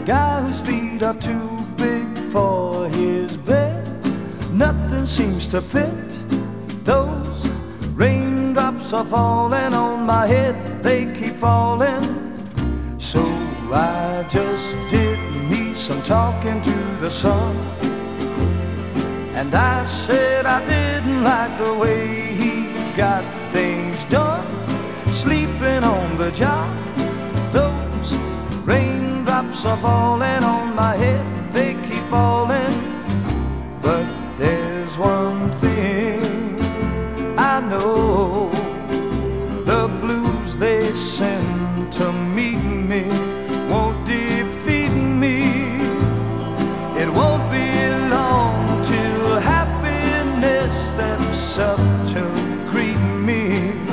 guy whose feet are too big for his bed. Nothing seems to fit. Those raindrops are falling on my head, they keep falling. So I just did me some talking to the sun, and I said I didn't like the way he got things done, sleeping on the job. Those raindrops are falling on my head, they keep falling. But there's one thing I know, the blues they send to meet me won't defeat me. It won't be long till happiness steps up to greet me.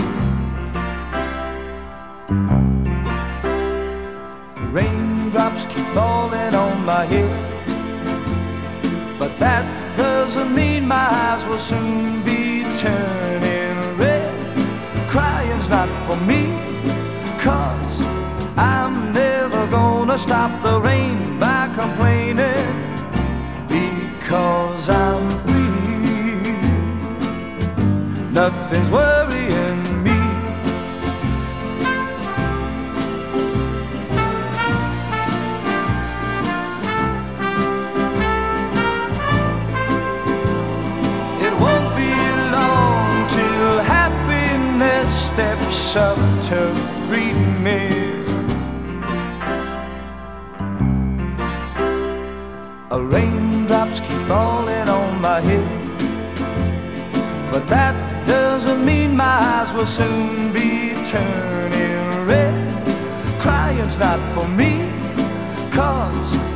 Raindrops keep falling on my head, but that doesn't mean my eyes will soon be turning red. Crying's not for me, 'cause I'm never gonna stop the rain by complaining, because I'm free. Nothing's worrying me. It won't be long till happiness steps up to greet me. Raindrops keep falling on my head, but that doesn't mean my eyes will soon be turning red. Crying's not for me, 'cause